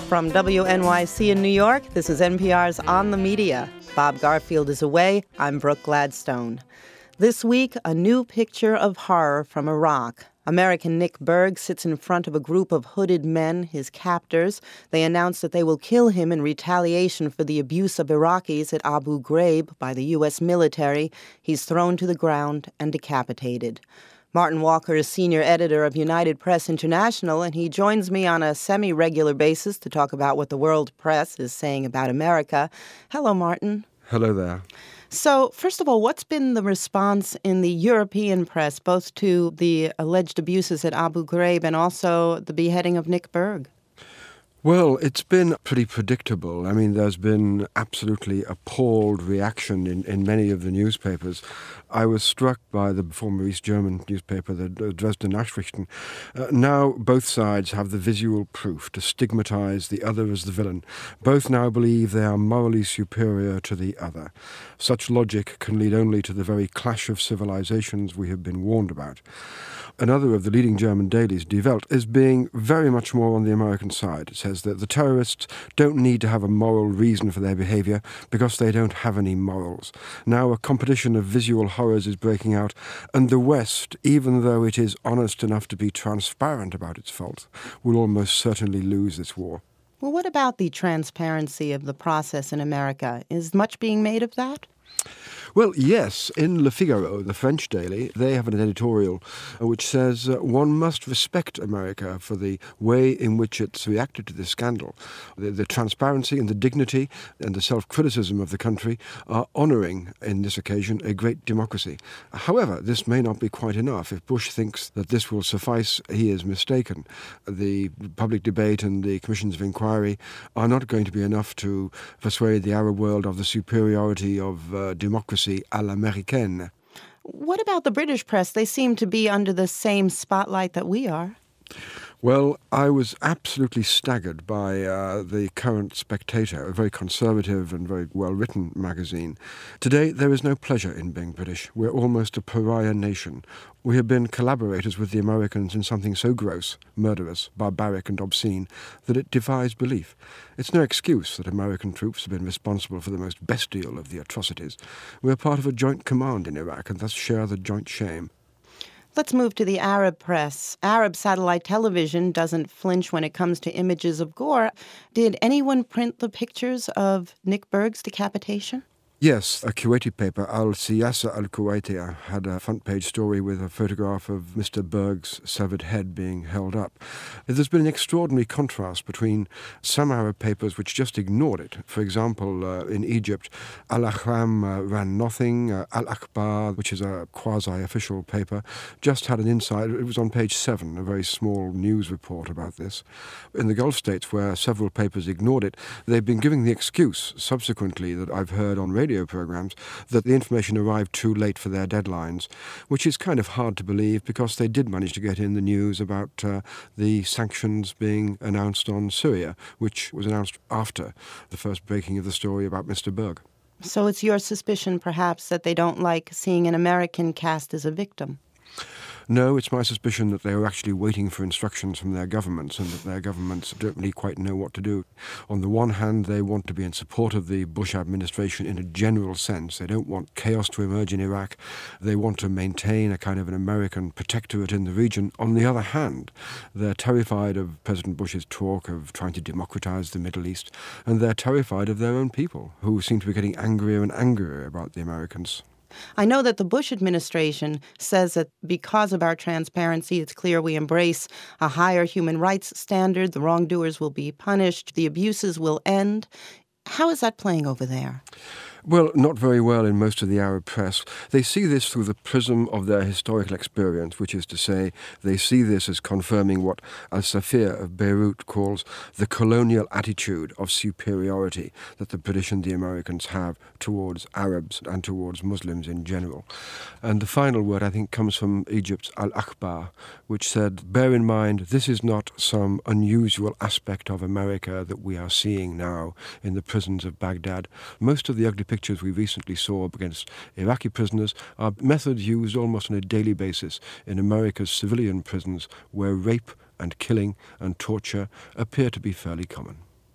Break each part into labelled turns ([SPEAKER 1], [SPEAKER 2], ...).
[SPEAKER 1] From WNYC in New York, this is NPR's On the Media. Bob Garfield is away. I'm Brooke Gladstone. This week, a new picture of horror from Iraq. American Nick Berg sits in front of a group of hooded men, his captors. They announce that they will kill him in retaliation for the abuse of Iraqis at Abu Ghraib by the U.S. military. He's thrown to the ground and decapitated. Martin Walker is senior editor of United Press International, and he joins me on a semi-regular basis to talk about what the world press is saying about America. Hello, Martin.
[SPEAKER 2] Hello there.
[SPEAKER 1] So, first of all, what's been the response in the European press, both to the alleged abuses at Abu Ghraib and also the beheading of Nick Berg?
[SPEAKER 2] Well, it's been pretty predictable. I mean, there's been absolutely appalled reaction in many of the newspapers. I was struck by the former East German newspaper, the Dresden Nachrichten. Now both sides have the visual proof to stigmatize the other as the villain. Both now believe they are morally superior to the other. Such logic can lead only to the very clash of civilizations we have been warned about. Another of the leading German dailies, Die Welt, is being very much more on the American side. It says that the terrorists don't need to have a moral reason for their behavior because they don't have any morals. Now a competition of visual horrors is breaking out, and the West, even though it is honest enough to be transparent about its faults, will almost certainly lose this war.
[SPEAKER 1] Well, what about the transparency of the process in America? Is much being made of that?
[SPEAKER 2] Well, yes. In Le Figaro, the French daily, they have an editorial which says one must respect America for the way in which it's reacted to this scandal. The transparency and the dignity and the self-criticism of the country are honouring, in this occasion, a great democracy. However, this may not be quite enough. If Bush thinks that this will suffice, he is mistaken. The public debate and the commissions of inquiry are not going to be enough to persuade the Arab world of the superiority of democracy à l'américaine.
[SPEAKER 1] What about the British press? They seem to be under the same spotlight that we are.
[SPEAKER 2] Well, I was absolutely staggered by the current Spectator, a very conservative and very well-written magazine. Today, there is no pleasure in being British. We're almost a pariah nation. We have been collaborators with the Americans in something so gross, murderous, barbaric and obscene that it defies belief. It's no excuse that American troops have been responsible for the most bestial of the atrocities. We're part of a joint command in Iraq and thus share the joint shame.
[SPEAKER 1] Let's move to the Arab press. Arab satellite television doesn't flinch when it comes to images of gore. Did anyone print the pictures of Nick Berg's decapitation?
[SPEAKER 2] Yes, a Kuwaiti paper, Al-Siyasa Al-Kuwaiti, had a front-page story with a photograph of Mr. Berg's severed head being held up. There's been an extraordinary contrast between some Arab papers which just ignored it. For example, in Egypt, Al-Ahram ran nothing. Al-Akhbar, which is a quasi-official paper, just had an insight. It was on page 7, a very small news report about this. In the Gulf states, where several papers ignored it, they've been giving the excuse subsequently that I've heard on radio programs that the information arrived too late for their deadlines, which is kind of hard to believe because they did manage to get in the news about the sanctions being announced on Syria, which was announced after the first breaking of the story about Mr. Berg.
[SPEAKER 1] So it's your suspicion, perhaps, that they don't like seeing an American cast as a victim?
[SPEAKER 2] No, it's my suspicion that they are actually waiting for instructions from their governments and that their governments don't really quite know what to do. On the one hand, they want to be in support of the Bush administration in a general sense. They don't want chaos to emerge in Iraq. They want to maintain a kind of an American protectorate in the region. On the other hand, they're terrified of President Bush's talk of trying to democratize the Middle East, and they're terrified of their own people, who seem to be getting angrier and angrier about the Americans.
[SPEAKER 1] I know that the Bush administration says that because of our transparency, it's clear we embrace a higher human rights standard, the wrongdoers will be punished, the abuses will end. How is that playing over there?
[SPEAKER 2] Well, not very well in most of the Arab press. They see this through the prism of their historical experience, which is to say, they see this as confirming what Al-Safir of Beirut calls the colonial attitude of superiority that the British and the Americans have towards Arabs and towards Muslims in general. And the final word, I think, comes from Egypt's Al-Akhbar, which said, bear in mind, this is not some unusual aspect of America that we are seeing now in the prisons of Baghdad. Most of the ugly pictures we recently saw against Iraqi prisoners are methods used almost on a daily basis in America's civilian prisons where rape and killing and torture appear to be fairly common.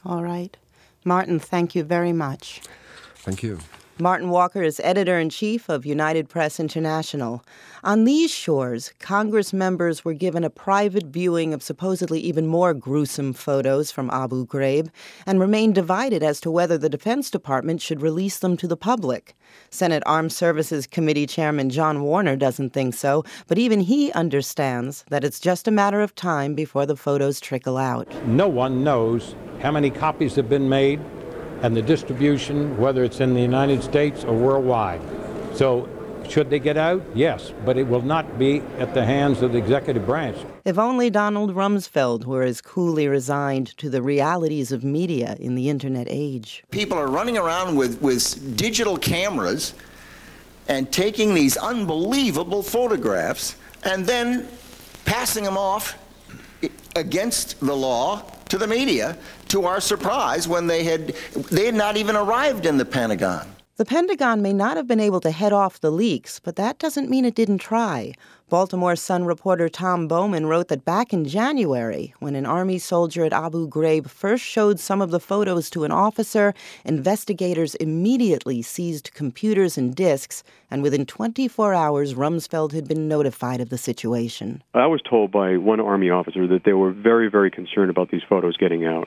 [SPEAKER 1] All right. Martin, thank you very much.
[SPEAKER 2] Thank you.
[SPEAKER 1] Martin Walker is editor-in-chief of United Press International. On these shores, Congress members were given a private viewing of supposedly even more gruesome photos from Abu Ghraib and remain divided as to whether the Defense Department should release them to the public. Senate Armed Services Committee Chairman John Warner doesn't think so, but even he understands that it's just a matter of time before the photos trickle out.
[SPEAKER 3] No one knows how many copies have been made and the distribution, whether it's in the United States or worldwide. So should they get out? Yes, but it will not be at the hands of the executive branch.
[SPEAKER 1] If only Donald Rumsfeld were as coolly resigned to the realities of media in the internet age.
[SPEAKER 4] People are running around with digital cameras and taking these unbelievable photographs and then passing them off against the law to the media, to our surprise, when they had not even arrived in the Pentagon.
[SPEAKER 1] The Pentagon may not have been able to head off the leaks, but that doesn't mean it didn't try. Baltimore Sun reporter Tom Bowman wrote that back in January, when an Army soldier at Abu Ghraib first showed some of the photos to an officer, investigators immediately seized computers and disks, and within 24 hours, Rumsfeld had been notified of the situation.
[SPEAKER 5] I was told by one Army officer that they were very, very concerned about these photos getting out.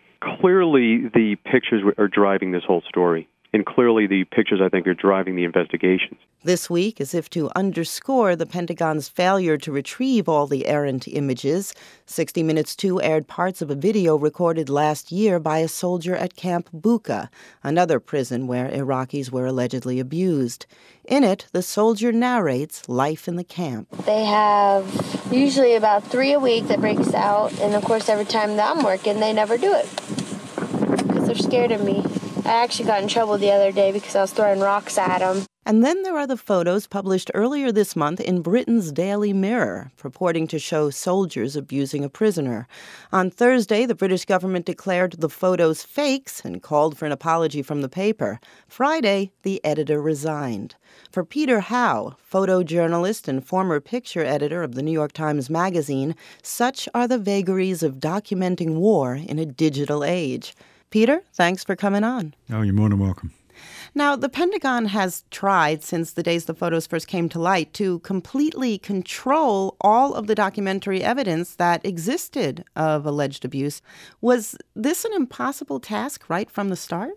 [SPEAKER 5] Clearly, the pictures are driving this whole story. And clearly the pictures, I think, are driving the investigations.
[SPEAKER 1] This week, as if to underscore the Pentagon's failure to retrieve all the errant images, 60 Minutes 2 aired parts of a video recorded last year by a soldier at Camp Bucca, another prison where Iraqis were allegedly abused. In it, the soldier narrates life in the camp.
[SPEAKER 6] They have usually about 3 a week that breaks out, and of course every time that I'm working, they never do it because they're scared of me. I actually got in trouble the other day because I was throwing rocks at them.
[SPEAKER 1] And then there are the photos published earlier this month in Britain's Daily Mirror, purporting to show soldiers abusing a prisoner. On Thursday, the British government declared the photos fakes and called for an apology from the paper. Friday, the editor resigned. For Peter Howe, photojournalist and former picture editor of the New York Times Magazine, such are the vagaries of documenting war in a digital age. Peter, thanks for coming on.
[SPEAKER 7] Oh, you're more than welcome.
[SPEAKER 1] Now, the Pentagon has tried, since the days the photos first came to light, to completely control all of the documentary evidence that existed of alleged abuse. Was this an impossible task right from the start?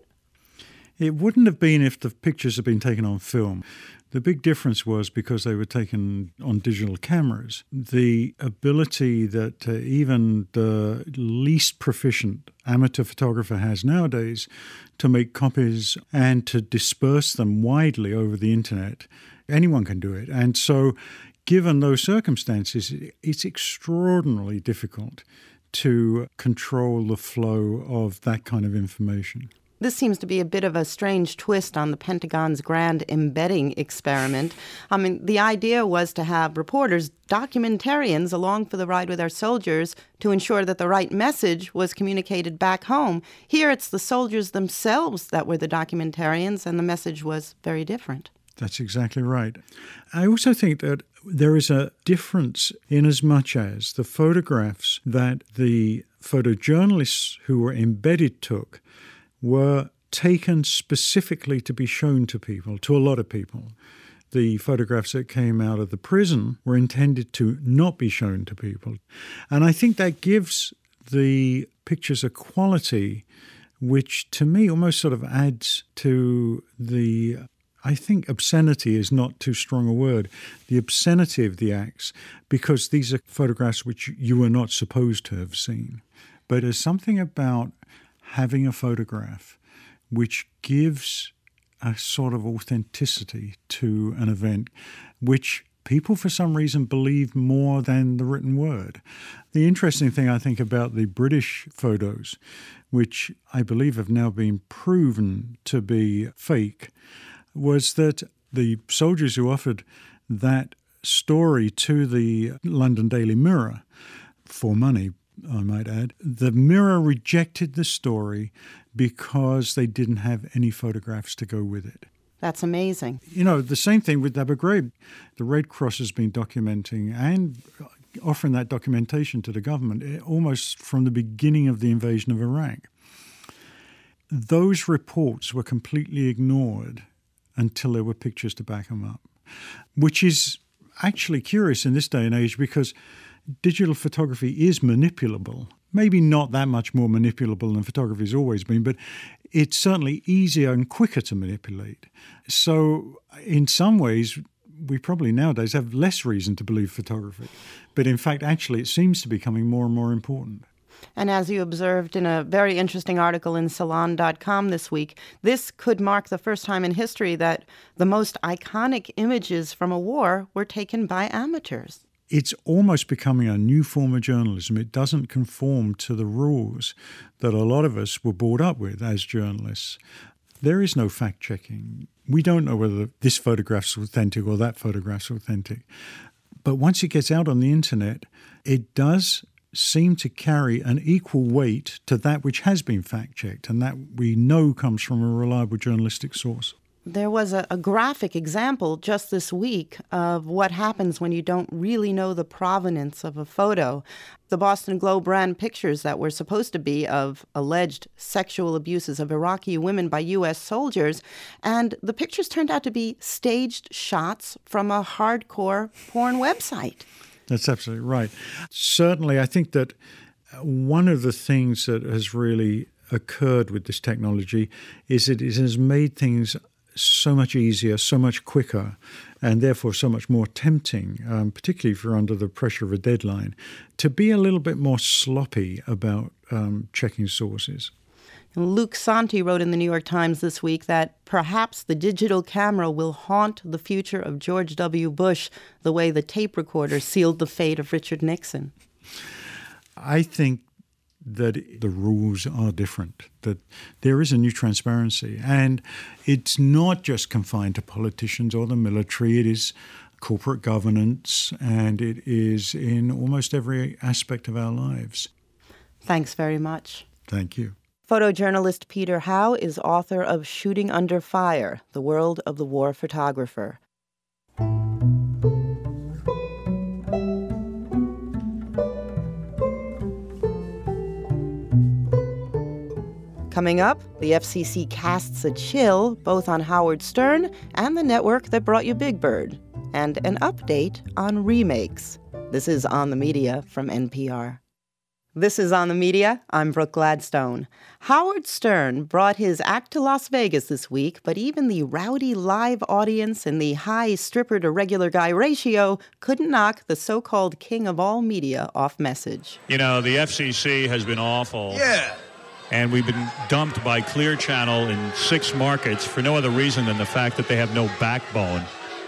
[SPEAKER 7] It wouldn't have been if the pictures had been taken on film. The big difference was because they were taken on digital cameras. The ability that even the least proficient amateur photographer has nowadays to make copies and to disperse them widely over the internet, anyone can do it. And so, given those circumstances, it's extraordinarily difficult to control the flow of that kind of information.
[SPEAKER 1] This seems to be a bit of a strange twist on the Pentagon's grand embedding experiment. I mean, the idea was to have reporters, documentarians, along for the ride with our soldiers to ensure that the right message was communicated back home. Here it's the soldiers themselves that were the documentarians, and the message was very different.
[SPEAKER 7] That's exactly right. I also think that there is a difference in as much as the photographs that the photojournalists who were embedded took were taken specifically to be shown to people, to a lot of people. The photographs that came out of the prison were intended to not be shown to people. And I think that gives the pictures a quality which, to me, almost sort of adds to the, I think obscenity is not too strong a word, the obscenity of the acts, because these are photographs which you were not supposed to have seen. But there's something about having a photograph which gives a sort of authenticity to an event which people for some reason believe more than the written word. The interesting thing I think about the British photos, which I believe have now been proven to be fake, was that the soldiers who offered that story to the London Daily Mirror for money, I might add, the Mirror rejected the story because they didn't have any photographs to go with it.
[SPEAKER 1] That's amazing.
[SPEAKER 7] You know, the same thing with Abu Ghraib. The Red Cross has been documenting and offering that documentation to the government almost from the beginning of the invasion of Iraq. those reports were completely ignored until there were pictures to back them up, which is actually curious in this day and age because digital photography is manipulable. Maybe not that much more manipulable than photography has always been, but it's certainly easier and quicker to manipulate. So in some ways, we probably nowadays have less reason to believe photography. But in fact, actually, it seems to be becoming more and more important.
[SPEAKER 1] And as you observed in a very interesting article in Salon.com this week, this could mark the first time in history that the most iconic images from a war were taken by amateurs.
[SPEAKER 7] It's almost becoming a new form of journalism. It doesn't conform to the rules that a lot of us were brought up with as journalists. There is no fact-checking. We don't know whether this photograph's authentic or that photograph's authentic. But once it gets out on the internet, it does seem to carry an equal weight to that which has been fact-checked and that we know comes from a reliable journalistic source.
[SPEAKER 1] There was a graphic example just this week of what happens when you don't really know the provenance of a photo. The Boston Globe ran pictures that were supposed to be of alleged sexual abuses of Iraqi women by U.S. soldiers, and the pictures turned out to be staged shots from a hardcore porn website.
[SPEAKER 7] That's absolutely right. Certainly, I think that one of the things that has really occurred with this technology is it has made things so much easier, so much quicker, and therefore so much more tempting, particularly if you're under the pressure of a deadline, to be a little bit more sloppy about checking sources.
[SPEAKER 1] Luke Santi wrote in the New York Times this week that perhaps the digital camera will haunt the future of George W. Bush the way the tape recorder sealed the fate of Richard Nixon.
[SPEAKER 7] I think that the rules are different, that there is a new transparency. And it's not just confined to politicians or the military. It is corporate governance, and it is in almost every aspect of our lives.
[SPEAKER 1] Thanks very much.
[SPEAKER 7] Thank you.
[SPEAKER 1] Photojournalist Peter Howe is author of Shooting Under Fire, The World of the War Photographer. Coming up, the FCC casts a chill both on Howard Stern and the network that brought you Big Bird, and an update on remakes. This is On the Media from NPR. This is On the Media. I'm Brooke Gladstone. Howard Stern brought his act to Las Vegas this week, but even the rowdy live audience and the high stripper to regular guy ratio couldn't knock the so-called king of all media off message.
[SPEAKER 8] You know, the FCC has been awful.
[SPEAKER 9] Yeah.
[SPEAKER 8] And we've been dumped by Clear Channel in 6 markets for no other reason than the fact that they have no backbone.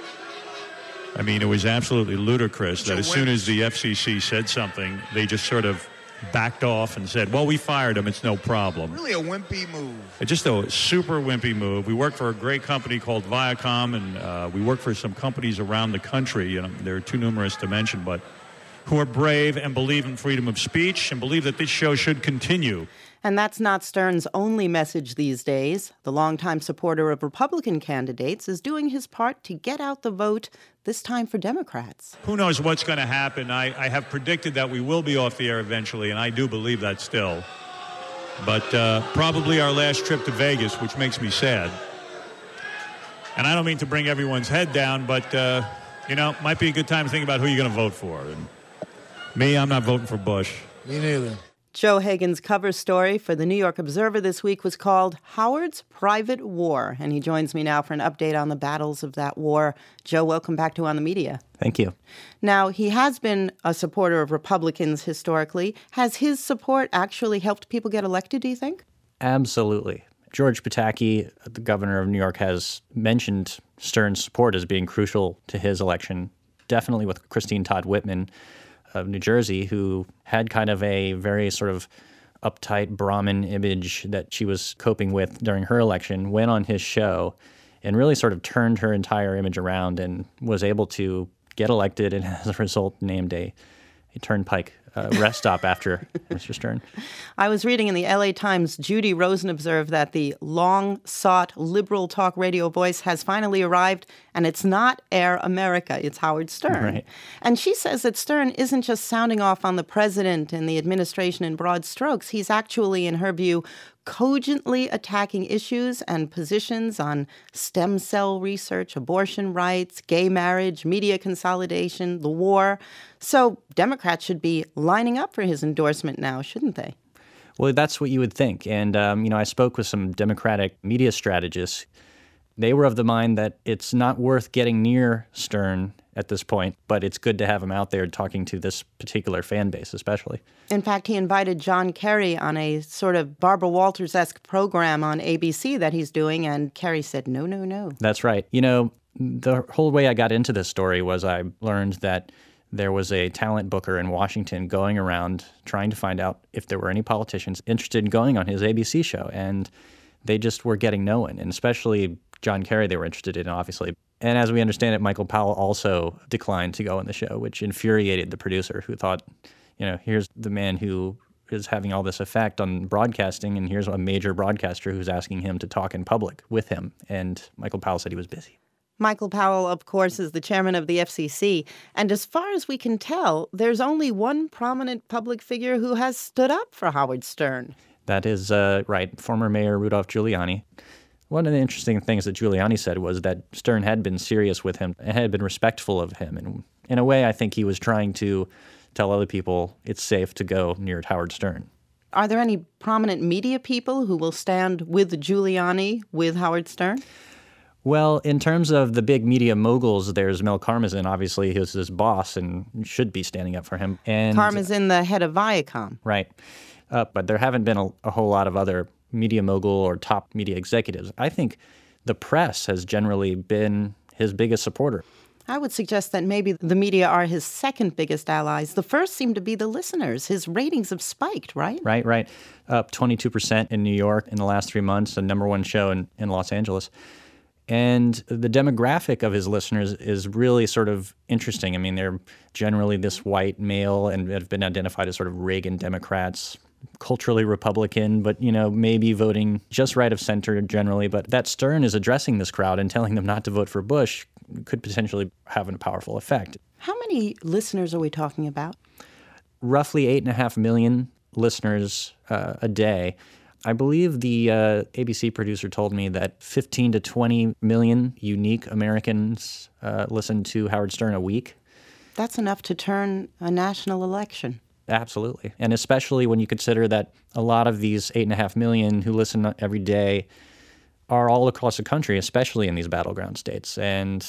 [SPEAKER 8] I mean, it was absolutely ludicrous that as soon as the FCC said something, they just sort of backed off and said, well, we fired him, it's no problem.
[SPEAKER 9] Really a wimpy move.
[SPEAKER 8] Just a super wimpy move. We work for a great company called Viacom, and we work for some companies around the country, and they're too numerous to mention, but who are brave and believe in freedom of speech and believe that this show should continue.
[SPEAKER 1] And that's not Stern's only message these days. The longtime supporter of Republican candidates is doing his part to get out the vote, this time for Democrats.
[SPEAKER 8] Who knows what's going to happen? I have predicted that we will be off the air eventually, and I do believe that still. But probably our last trip to Vegas, which makes me sad. And I don't mean to bring everyone's head down, but, might be a good time to think about who you're going to vote for. And me, I'm not voting for Bush.
[SPEAKER 9] Me neither.
[SPEAKER 1] Joe Hagan's cover story for the New York Observer this week was called Howard's Private War, and he joins me now for an update on the battles of that war. Joe, welcome back to On the Media.
[SPEAKER 10] Thank you.
[SPEAKER 1] Now, he has been a supporter of Republicans historically. Has his support actually helped people get elected, do you think?
[SPEAKER 10] Absolutely. George Pataki, the governor of New York, has mentioned Stern's support as being crucial to his election, definitely with Christine Todd Whitman of New Jersey, who had kind of a very sort of uptight Brahmin image that she was coping with during her election, went on his show and really sort of turned her entire image around and was able to get elected and as a result named a turnpike rest stop after Mr. Stern.
[SPEAKER 1] I was reading in the LA Times, Judy Rosen observed that the long-sought liberal talk radio voice has finally arrived, and it's not Air America, it's Howard Stern.
[SPEAKER 10] Right.
[SPEAKER 1] And she says that Stern isn't just sounding off on the president and the administration in broad strokes. He's actually, in her view, cogently attacking issues and positions on stem cell research, abortion rights, gay marriage, media consolidation, the war. So Democrats should be lining up for his endorsement now, shouldn't they?
[SPEAKER 10] Well, that's what you would think. And, I spoke with some Democratic media strategists. They were of the mind that it's not worth getting near Stern at this point, but it's good to have him out there talking to this particular fan base, especially.
[SPEAKER 1] In fact, he invited John Kerry on a sort of Barbara Walters-esque program on ABC that he's doing, and Kerry said, no, no, no.
[SPEAKER 10] That's right. The whole way I got into this story was I learned that there was a talent booker in Washington going around trying to find out if there were any politicians interested in going on his ABC show, and they just were getting no one, and especially John Kerry they were interested in, obviously. And as we understand it, Michael Powell also declined to go on the show, which infuriated the producer, who thought, here's the man who is having all this effect on broadcasting, and here's a major broadcaster who's asking him to talk in public with him. And Michael Powell said he was busy.
[SPEAKER 1] Michael Powell, of course, is the chairman of the FCC. And as far as we can tell, there's only one prominent public figure who has stood up for Howard Stern. That is right, former Mayor Rudolph Giuliani. One of the interesting things that Giuliani said was that Stern had been serious with him and had been respectful of him. And in a way, I think he was trying to tell other people it's safe to go near Howard Stern. Are there any prominent media people who will stand with Giuliani, with Howard Stern? Well, in terms of the big media moguls, there's Mel Karmazin. Obviously, he was his boss and should be standing up for him. And Karmazin, the head of Viacom. Right. But there haven't been a whole lot of other media mogul or top media executives. I think the press has generally been his biggest supporter. I would suggest that maybe the media are his second biggest allies. The first seem to be the listeners. His ratings have spiked, right? Right. Up 22% in New York in the last 3 months, the number one show in Los Angeles. And the demographic of his listeners is really sort of interesting. I mean, they're generally this white male and have been identified as sort of Reagan Democrats, culturally Republican, but, maybe voting just right of center generally. But that Stern is addressing this crowd and telling them not to vote for Bush could potentially have a powerful effect. How many listeners are we talking about? Roughly 8.5 million listeners a day. I believe the ABC producer told me that 15 to 20 million unique Americans listen to Howard Stern a week. That's enough to turn a national election. Absolutely. And especially when you consider that a lot of these 8.5 million who listen every day are all across the country, especially in these battleground states. And,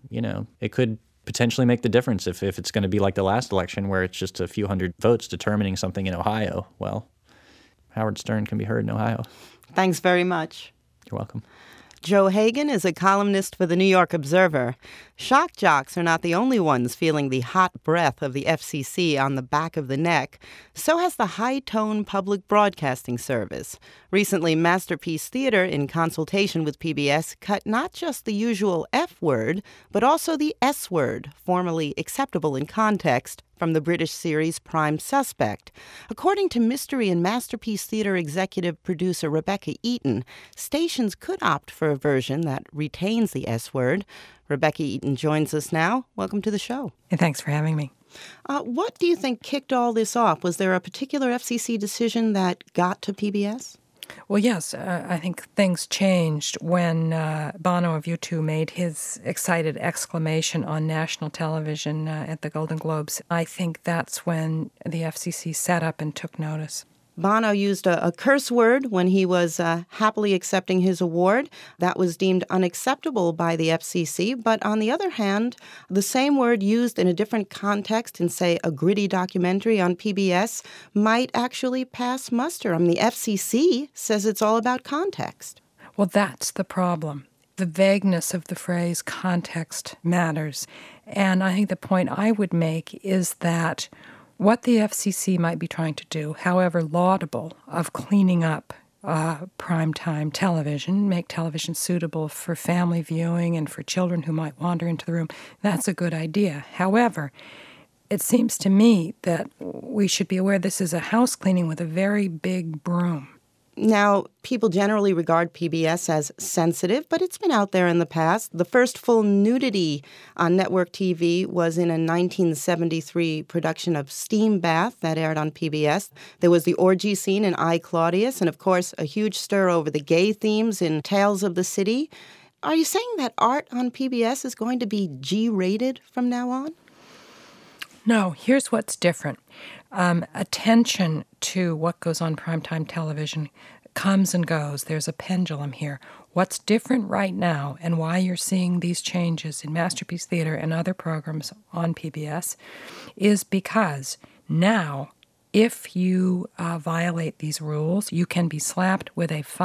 [SPEAKER 1] it could potentially make the difference if it's going to be like the last election where it's just a few hundred votes determining something in Ohio. Well, Howard Stern can be heard in Ohio. Thanks very much. You're welcome. Joe Hagan is a columnist for the New York Observer. Shock jocks are not the only ones feeling the hot breath of the FCC on the back of the neck. So has the high-tone public broadcasting service. Recently, Masterpiece Theater, in consultation with PBS, cut not just the usual F word, but also the S word, formerly acceptable in context, from the British series Prime Suspect. According to Mystery and Masterpiece Theater executive producer Rebecca Eaton, stations could opt for a version that retains the S word. Rebecca Eaton joins us now. Welcome to the show.
[SPEAKER 9] And thanks for having me.
[SPEAKER 1] What do you think kicked all this off? Was there a particular FCC decision that got to PBS?
[SPEAKER 9] Well, yes. I think things changed when Bono of U2 made his excited exclamation on national television at the Golden Globes. I think that's when the FCC sat up and took notice.
[SPEAKER 1] Bono used a curse word when he was happily accepting his award. That was deemed unacceptable by the FCC. But on the other hand, the same word used in a different context in, say, a gritty documentary on PBS might actually pass muster. I mean, the FCC says it's all about context.
[SPEAKER 9] Well, that's the problem. The vagueness of the phrase context matters. And I think the point I would make is that what the FCC might be trying to do, however laudable, of cleaning up primetime television, make television suitable for family viewing and for children who might wander into the room, that's a good idea. However, it seems to me that we should be aware this is a house cleaning with a very big broom.
[SPEAKER 1] Now, people generally regard PBS as sensitive, but it's been out there in the past. The first full nudity on network TV was in a 1973 production of Steam Bath that aired on PBS. There was the orgy scene in I, Claudius, and of course, a huge stir over the gay themes in Tales of the City. Are you saying that art on PBS is going to be G-rated from now on?
[SPEAKER 9] No, here's what's different. Attention to what goes on primetime television comes and goes. There's a pendulum here. What's different right now and why you're seeing these changes in Masterpiece Theater and other programs on PBS is because now, if you violate these rules, you can be slapped with a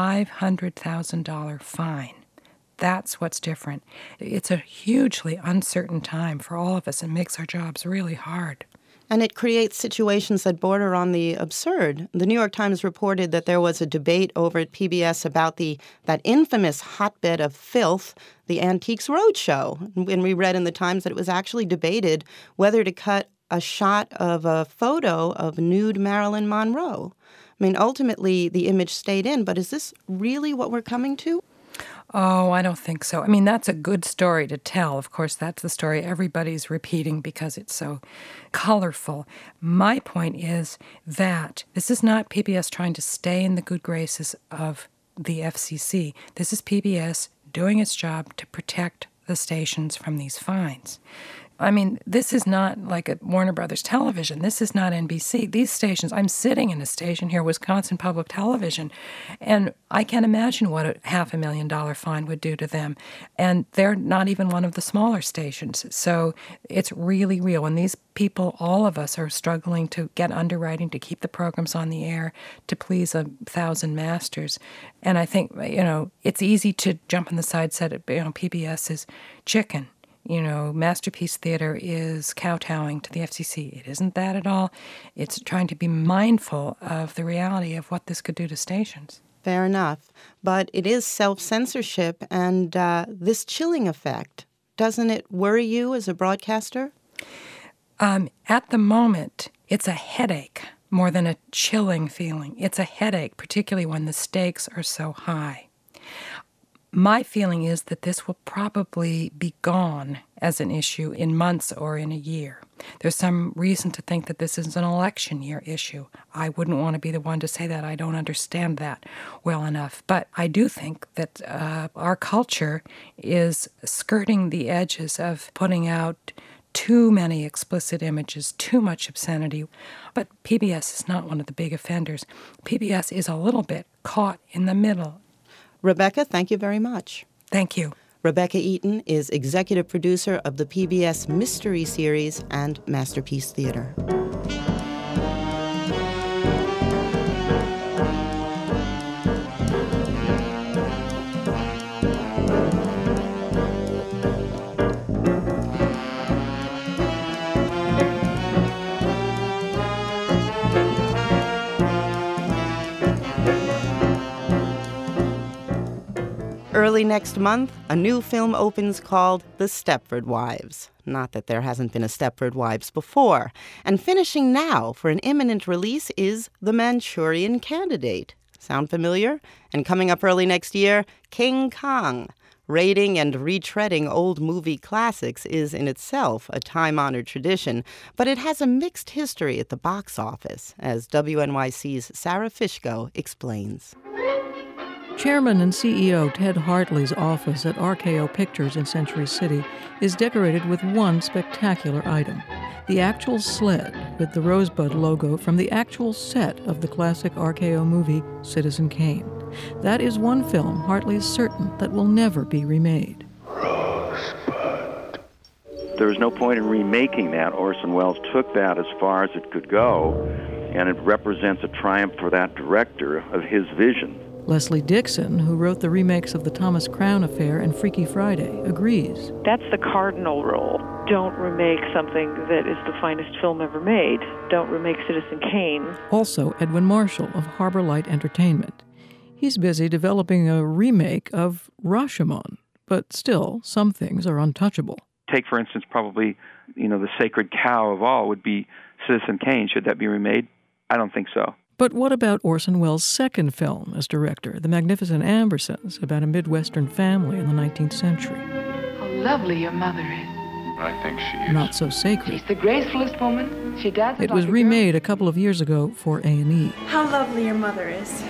[SPEAKER 9] $500,000 fine. That's what's different. It's a hugely uncertain time for all of us and makes our jobs really hard.
[SPEAKER 1] And it creates situations that border on the absurd. The New York Times reported that there was a debate over at PBS about that infamous hotbed of filth, the Antiques Roadshow. And we read in the Times that it was actually debated whether to cut a shot of a photo of nude Marilyn Monroe. I mean, ultimately, the image stayed in, but is this really what we're coming to?
[SPEAKER 9] Oh, I don't think so. I mean, that's a good story to tell. Of course, that's the story everybody's repeating because it's so colorful. My point is that this is not PBS trying to stay in the good graces of the FCC. This is PBS doing its job to protect the stations from these fines. I mean, this is not like a Warner Brothers Television. This is not NBC. These stations, I'm sitting in a station here, Wisconsin Public Television, and I can't imagine what a $500,000 fine would do to them. And they're not even one of the smaller stations. So it's really real. And these people, all of us, are struggling to get underwriting, to keep the programs on the air, to please 1,000 masters. And I think, it's easy to jump on the side, said, PBS is chicken. Masterpiece Theater is kowtowing to the FCC. It isn't that at all. It's trying to be mindful of the reality of what this could do to stations.
[SPEAKER 1] Fair enough. But it is self-censorship and this chilling effect. Doesn't it worry you as a broadcaster?
[SPEAKER 9] At the moment, it's a headache more than a chilling feeling. It's a headache, particularly when the stakes are so high. My feeling is that this will probably be gone as an issue in months or in a year. There's some reason to think that this is an election year issue. I wouldn't want to be the one to say that. I don't understand that well enough. But I do think that our culture is skirting the edges of putting out too many explicit images, too much obscenity. But PBS is not one of the big offenders. PBS is a little bit caught in the middle.
[SPEAKER 1] Rebecca, thank you very much.
[SPEAKER 9] Thank you.
[SPEAKER 1] Rebecca Eaton is executive producer of the PBS Mystery Series and Masterpiece Theater. Early next month, a new film opens called The Stepford Wives. Not that there hasn't been a Stepford Wives before. And finishing now for an imminent release is The Manchurian Candidate. Sound familiar? And coming up early next year, King Kong. Raiding and retreading old movie classics is in itself a time-honored tradition, but it has a mixed history at the box office, as WNYC's Sarah Fishko explains.
[SPEAKER 11] Chairman and CEO Ted Hartley's office at RKO Pictures in Century City is decorated with one spectacular item, the actual sled with the Rosebud logo from the actual set of the classic RKO movie Citizen Kane. That is one film Hartley is certain that will never be remade.
[SPEAKER 12] Rosebud. There was no point in remaking that. Orson Welles took that as far as it could go, and it represents a triumph for that director of his vision.
[SPEAKER 11] Leslie Dixon, who wrote the remakes of The Thomas Crown Affair and Freaky Friday, agrees.
[SPEAKER 13] That's the cardinal rule. Don't remake something that is the finest film ever made. Don't remake Citizen Kane.
[SPEAKER 11] Also, Edwin Marshall of Harbor Light Entertainment. He's busy developing a remake of Rashomon, but still, some things are untouchable.
[SPEAKER 14] Take, for instance, probably, the sacred cow of all would be Citizen Kane. Should that be remade? I don't think so.
[SPEAKER 11] But what about Orson Welles' second film as director, The Magnificent Ambersons, about a Midwestern family in the 19th century?
[SPEAKER 15] How lovely your mother is.
[SPEAKER 16] I think she is.
[SPEAKER 11] Not so sacred.
[SPEAKER 15] She's the gracefulest woman. She dances
[SPEAKER 11] It was
[SPEAKER 15] like a
[SPEAKER 11] remade a couple of years ago for A&E.
[SPEAKER 17] How lovely your mother is.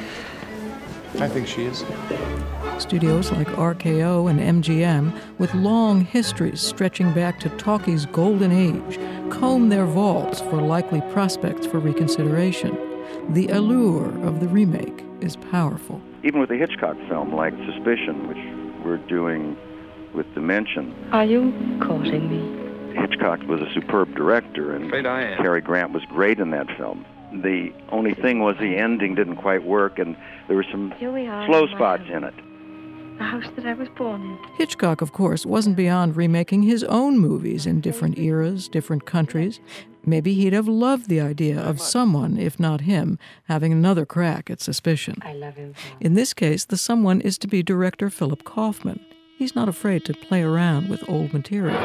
[SPEAKER 16] I think she is.
[SPEAKER 11] Studios like RKO and MGM, with long histories stretching back to talkie's golden age, comb their vaults for likely prospects for reconsideration. The allure of the remake is powerful.
[SPEAKER 12] Even with a Hitchcock film like Suspicion, which we're doing with Dimension.
[SPEAKER 15] Are you courting me?
[SPEAKER 12] Hitchcock was a superb director, and Cary Grant was great in that film. The only thing was the ending didn't quite work, and there were some slow spots in it.
[SPEAKER 6] The house that I was born in.
[SPEAKER 11] Hitchcock, of course, wasn't beyond remaking his own movies in different eras, different countries. Maybe he'd have loved the idea of someone, if not him, having another crack at Suspicion.
[SPEAKER 15] I love him.
[SPEAKER 11] In this case, the someone is to be director Philip Kaufman. He's not afraid to play around with old material.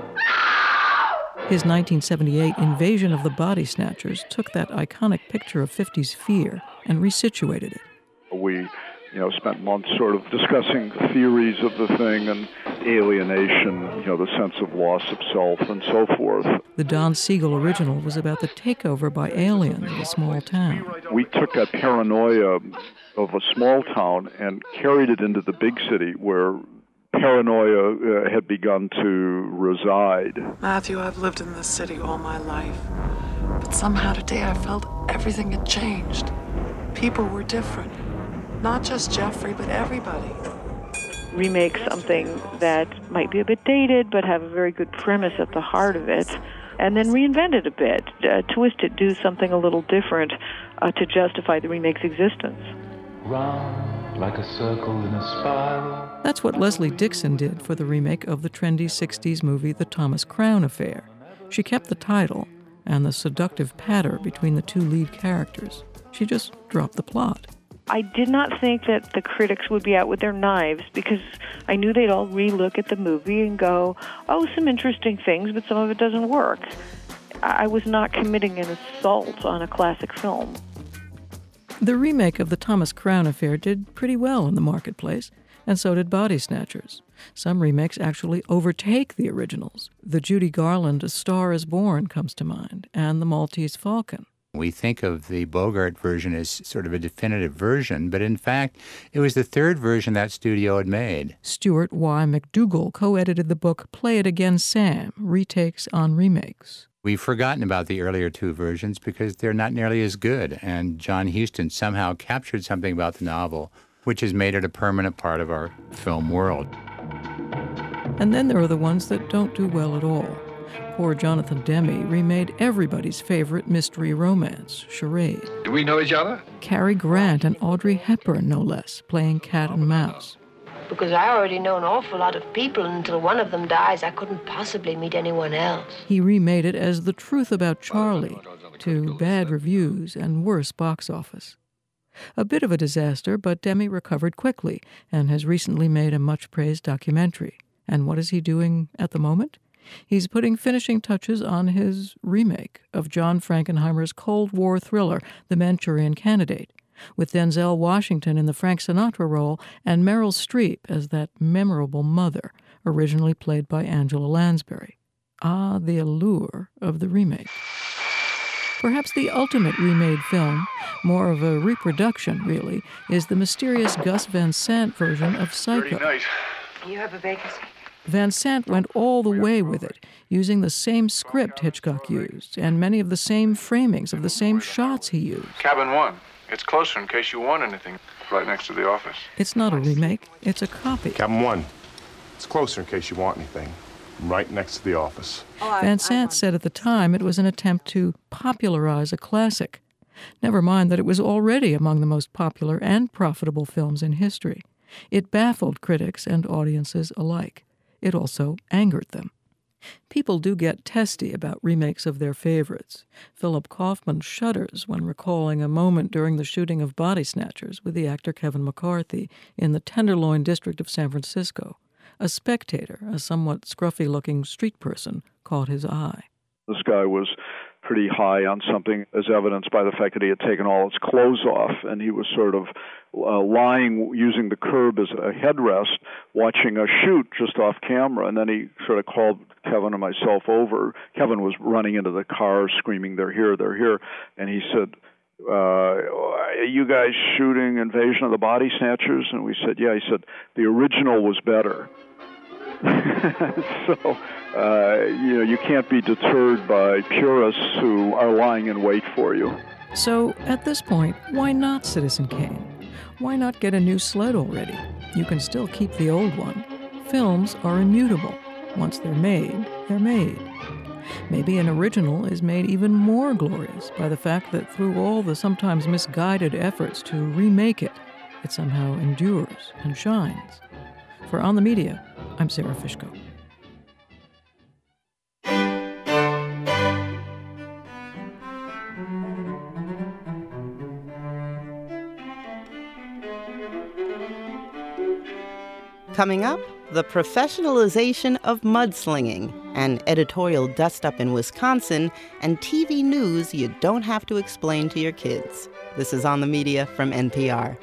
[SPEAKER 11] His 1978 Invasion of the Body Snatchers took that iconic picture of 50s fear and resituated it.
[SPEAKER 18] We spent months sort of discussing theories of the thing and alienation, the sense of loss of self and so forth.
[SPEAKER 11] The Don Siegel original was about the takeover by aliens of a small town.
[SPEAKER 18] We took that paranoia of a small town and carried it into the big city where paranoia had begun to reside.
[SPEAKER 19] Matthew, I've lived in this city all my life, but somehow today I felt everything had changed. People were different. Not just Jeffrey, but everybody.
[SPEAKER 13] Remake something that might be a bit dated, but have a very good premise at the heart of it, and then reinvent it a bit, twist it, do something a little different to justify the remake's existence.
[SPEAKER 20] Round like a circle in a spiral.
[SPEAKER 11] That's what Leslie Dixon did for the remake of the trendy 60s movie The Thomas Crown Affair. She kept the title and the seductive patter between the two lead characters. She just dropped the plot.
[SPEAKER 13] I did not think that the critics would be out with their knives because I knew they'd all re-look at the movie and go, oh, some interesting things, but some of it doesn't work. I was not committing an assault on a classic film.
[SPEAKER 11] The remake of The Thomas Crown Affair did pretty well in the marketplace, and so did Body Snatchers. Some remakes actually overtake the originals. The Judy Garland A Star is Born comes to mind, and The Maltese Falcon.
[SPEAKER 21] We think of the Bogart version as sort of a definitive version, but in fact, it was the third version that studio had made.
[SPEAKER 11] Stuart Y. McDougall co-edited the book Play It Again, Sam, Retakes on Remakes.
[SPEAKER 21] We've forgotten about the earlier two versions because they're not nearly as good, and John Huston somehow captured something about the novel, which has made it a permanent part of our film world.
[SPEAKER 11] And then there are the ones that don't do well at all. Poor Jonathan Demme remade everybody's favorite mystery romance, Charade.
[SPEAKER 16] Do we know each other?
[SPEAKER 11] Cary Grant and Audrey Hepburn, no less, playing cat and mouse.
[SPEAKER 22] Because I already know an awful lot of people, and until one of them dies, I couldn't possibly meet anyone else.
[SPEAKER 11] He remade it as The Truth About Charlie, to bad reviews and worse box office. A bit of a disaster, but Demme recovered quickly and has recently made a much-praised documentary. And what is he doing at the moment? He's putting finishing touches on his remake of John Frankenheimer's Cold War thriller, The Manchurian Candidate, with Denzel Washington in the Frank Sinatra role and Meryl Streep as that memorable mother, originally played by Angela Lansbury. Ah, the allure of the remake. Perhaps the ultimate remade film, more of a reproduction, really, is the mysterious Gus Van Sant version of Psycho.
[SPEAKER 15] You have a vacancy?
[SPEAKER 11] Van Sant went all the way with it, using the same script Hitchcock used, and many of the same framings of the same shots he used.
[SPEAKER 16] Cabin 1. It's closer in case you want anything. Right next to the office.
[SPEAKER 11] It's not a remake, it's a copy.
[SPEAKER 16] Cabin 1. It's closer in case you want anything. Right next to the office.
[SPEAKER 11] Van Sant said at the time it was an attempt to popularize a classic. Never mind that it was already among the most popular and profitable films in history. It baffled critics and audiences alike. It also angered them. People do get testy about remakes of their favorites. Philip Kaufman shudders when recalling a moment during the shooting of Body Snatchers with the actor Kevin McCarthy in the Tenderloin district of San Francisco. A spectator, a somewhat scruffy-looking street person, caught his eye.
[SPEAKER 18] This guy was pretty high on something, as evidenced by the fact that he had taken all his clothes off, and he was sort of lying, using the curb as a headrest, watching a shoot just off camera. And then he sort of called Kevin and myself over. Kevin was running into the car, screaming, "They're here, they're here." And he said, "Are you guys shooting Invasion of the Body Snatchers?" And we said, "Yeah." He said, "The original was better." So, you can't be deterred by purists who are lying in wait for you.
[SPEAKER 11] So, at this point, why not Citizen Kane? Why not get a new sled already? You can still keep the old one. Films are immutable. Once they're made, they're made. Maybe an original is made even more glorious by the fact that through all the sometimes misguided efforts to remake it, it somehow endures and shines. For On the Media, I'm Sarah Fishko.
[SPEAKER 1] Coming up, the professionalization of mudslinging, an editorial dust-up in Wisconsin, and TV news you don't have to explain to your kids. This is On the Media from NPR.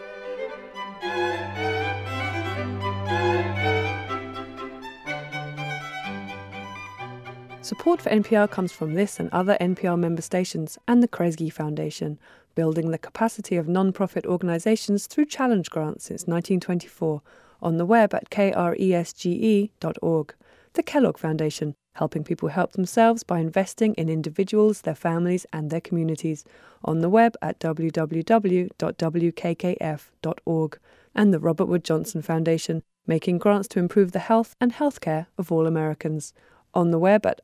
[SPEAKER 2] Support for NPR comes from this and other NPR member stations and the Kresge Foundation, building the capacity of non-profit organizations through challenge grants since 1924, on the web at kresge.org. The Kellogg Foundation, helping people help themselves by investing in individuals, their families, and their communities, on the web at www.wkkf.org. And the Robert Wood Johnson Foundation, making grants to improve the health and healthcare of all Americans, on the web at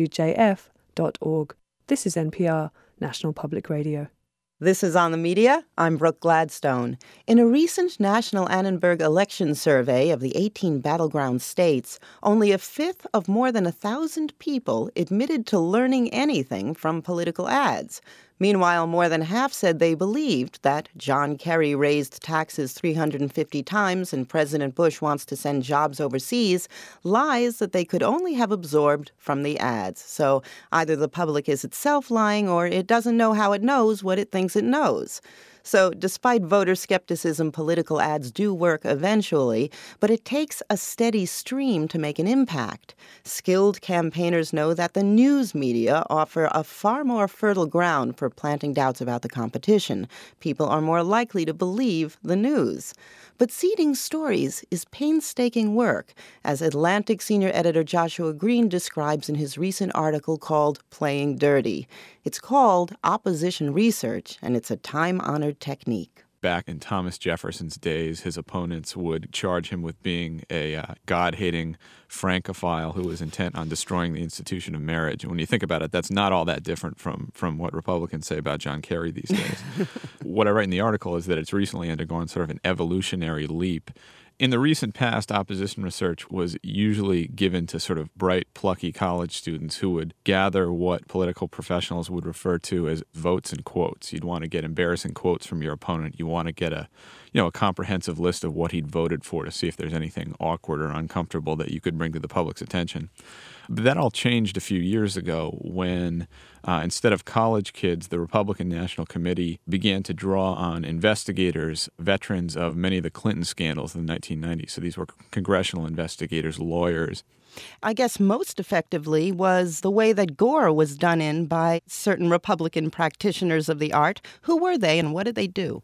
[SPEAKER 2] rwjf.org. This is NPR, National Public Radio.
[SPEAKER 1] This is On the Media. I'm Brooke Gladstone. In a recent National Annenberg election survey of the 18 battleground states, only a fifth of more than 1,000 people admitted to learning anything from political ads. Meanwhile, more than half said they believed that John Kerry raised taxes 350 times and President Bush wants to send jobs overseas, lies that they could only have absorbed from the ads. So either the public is itself lying or it doesn't know how it knows what it thinks it knows. So despite voter skepticism, political ads do work eventually, but it takes a steady stream to make an impact. Skilled campaigners know that the news media offer a far more fertile ground for planting doubts about the competition. People are more likely to believe the news. But seeding stories is painstaking work, as Atlantic senior editor Joshua Green describes in his recent article called Playing Dirty. It's called Opposition Research, and it's a time-honored technique.
[SPEAKER 3] Back in Thomas Jefferson's days, his opponents would charge him with being a God-hating Francophile who was intent on destroying the institution of marriage. And when you think about it, that's not all that different from what Republicans say about John Kerry these days. What I write in the article is that it's recently undergone sort of an evolutionary leap. In the recent past, opposition research was usually given to sort of bright, plucky college students who would gather what political professionals would refer to as votes and quotes. You'd want to get embarrassing quotes from your opponent. You want to get a comprehensive list of what he'd voted for to see if there's anything awkward or uncomfortable that you could bring to the public's attention. But that all changed a few years ago when instead of college kids, the Republican National Committee began to draw on investigators, veterans of many of the Clinton scandals in the 1990s. So these were congressional investigators, lawyers.
[SPEAKER 1] I guess most effectively was the way that Gore was done in by certain Republican practitioners of the art. Who were they and what did they do?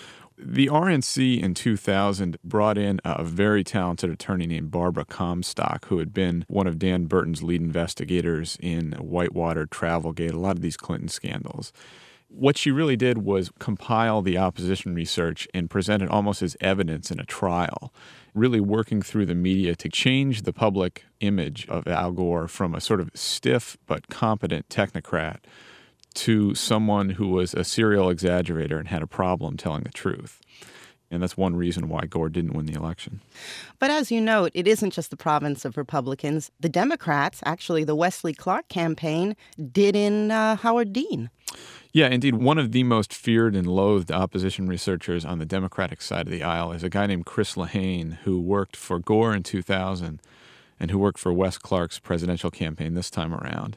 [SPEAKER 3] The RNC in 2000 brought in a very talented attorney named Barbara Comstock, who had been one of Dan Burton's lead investigators in Whitewater, Travelgate, a lot of these Clinton scandals. What she really did was compile the opposition research and present it almost as evidence in a trial, really working through the media to change the public image of Al Gore from a sort of stiff but competent technocrat to someone who was a serial exaggerator and had a problem telling the truth. And that's one reason why Gore didn't win the election.
[SPEAKER 1] But as you note, it isn't just the province of Republicans. The Democrats, actually the Wesley Clark campaign, did in Howard Dean.
[SPEAKER 3] Yeah, indeed. One of the most feared and loathed opposition researchers on the Democratic side of the aisle is a guy named Chris Lehane, who worked for Gore in 2000 and who worked for Wes Clark's presidential campaign this time around.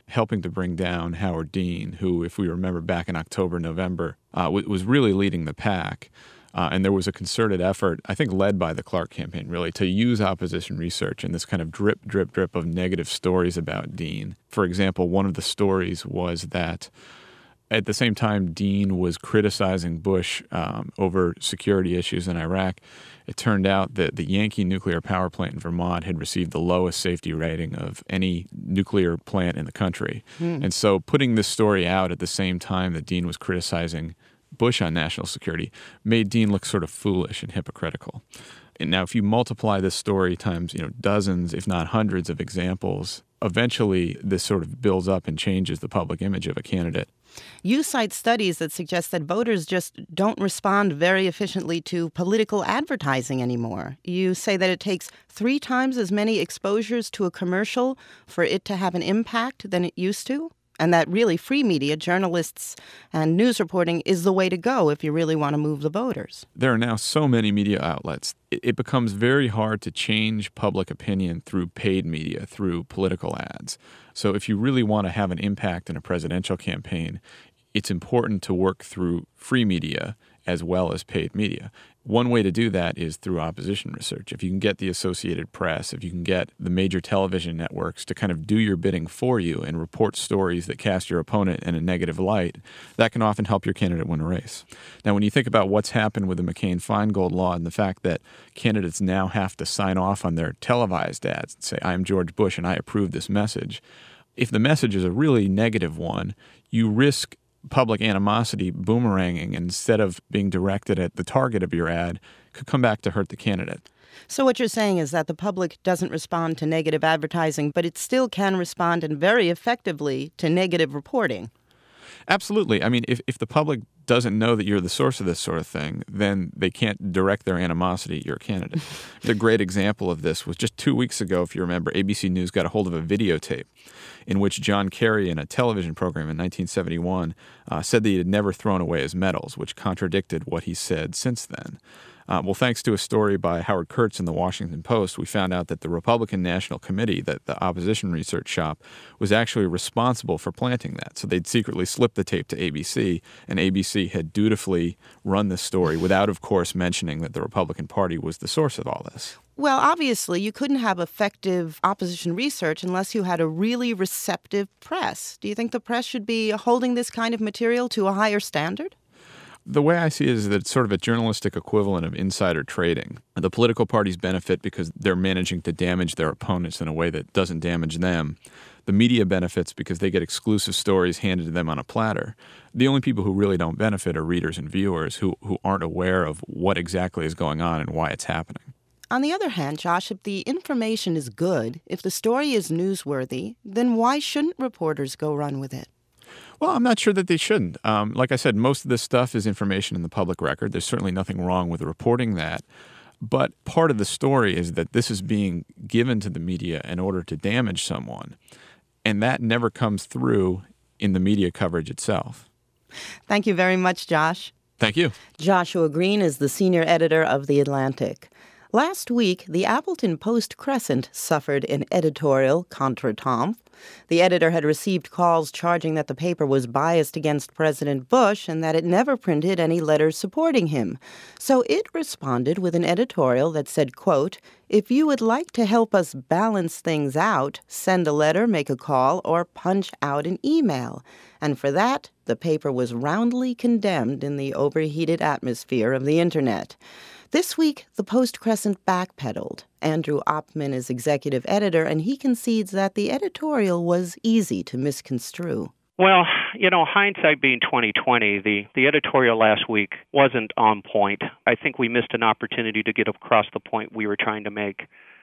[SPEAKER 3] helping to bring down Howard Dean, who, if we remember back in October, November, was really leading the pack. And there was a concerted effort, I think led by the Clark campaign, really, to use opposition research and this kind of drip, drip, drip of negative stories about Dean. For example, one of the stories was that at the same time Dean was criticizing Bush over security issues in Iraq, it turned out that the Yankee nuclear power plant in Vermont had received the lowest safety rating of any nuclear plant in the country. And so putting this story out at the same time that Dean was criticizing Bush on national security made Dean look sort of foolish and hypocritical. And now if you multiply this story times, dozens, if not hundreds of examples, eventually this sort of builds up and changes the public image of a candidate.
[SPEAKER 1] You cite studies that suggest that voters just don't respond very efficiently to political advertising anymore. You say that it takes 3 times as many exposures to a commercial for it to have an impact than it used to, and that really free media, journalists, and news reporting is the way to go if you really want to move the voters.
[SPEAKER 3] There are now so many media outlets. It becomes very hard to change public opinion through paid media, through political ads. So if you really want to have an impact in a presidential campaign, it's important to work through free media as well as paid media. One way to do that is through opposition research. If you can get the Associated Press, if you can get the major television networks to kind of do your bidding for you and report stories that cast your opponent in a negative light, that can often help your candidate win a race. Now, when you think about what's happened with the McCain-Feingold law and the fact that candidates now have to sign off on their televised ads and say, I'm George Bush and I approve this message, if the message is a really negative one, you risk public animosity boomeranging, and instead of being directed at the target of your ad, could come back to hurt the candidate.
[SPEAKER 1] So what you're saying is that the public doesn't respond to negative advertising, but it still can respond, and very effectively, to negative reporting.
[SPEAKER 3] Absolutely. I mean, if the public doesn't know that you're the source of this sort of thing, then they can't direct their animosity at your candidate. The great example of this was just 2 weeks ago, if you remember, ABC News got a hold of a videotape in which John Kerry, in a television program in 1971, said that he had never thrown away his medals, which contradicted what he said since then. Well, thanks to a story by Howard Kurtz in the Washington Post, we found out that the Republican National Committee, that the opposition research shop, was actually responsible for planting that. So they'd secretly slipped the tape to ABC, and ABC had dutifully run this story without, of course, mentioning that the Republican Party was the source of all this.
[SPEAKER 1] Well, obviously, you couldn't have effective opposition research unless you had a really receptive press. Do you think the press should be holding this kind of material to a higher standard?
[SPEAKER 3] The way I see it is that it's sort of a journalistic equivalent of insider trading. The political parties benefit because they're managing to damage their opponents in a way that doesn't damage them. The media benefits because they get exclusive stories handed to them on a platter. The only people who really don't benefit are readers and viewers who aren't aware of what exactly is going on and why it's happening.
[SPEAKER 1] On the other hand, Josh, if the information is good, if the story is newsworthy, then why shouldn't reporters go run with it?
[SPEAKER 3] Well, I'm not sure that they shouldn't. Like I said, most of this stuff is information in the public record. There's certainly nothing wrong with reporting that. But part of the story is that this is being given to the media in order to damage someone. And that never comes through in the media coverage itself.
[SPEAKER 1] Thank you very much, Josh.
[SPEAKER 3] Thank you.
[SPEAKER 1] Joshua Green is the senior editor of The Atlantic. Last week, the Appleton Post-Crescent suffered an editorial contretemps. The editor had received calls charging that the paper was biased against President Bush and that it never printed any letters supporting him. So it responded with an editorial that said, quote, "If you would like to help us balance things out, send a letter, make a call, or punch out an email." And for that, the paper was roundly condemned in the overheated atmosphere of the Internet. This week, the Post-Crescent backpedaled. Andrew Oppman is executive editor, and he concedes that the editorial was easy to misconstrue.
[SPEAKER 4] Well, hindsight being 2020, the editorial last week wasn't on point. I think we missed an opportunity to get across the point we were trying to make.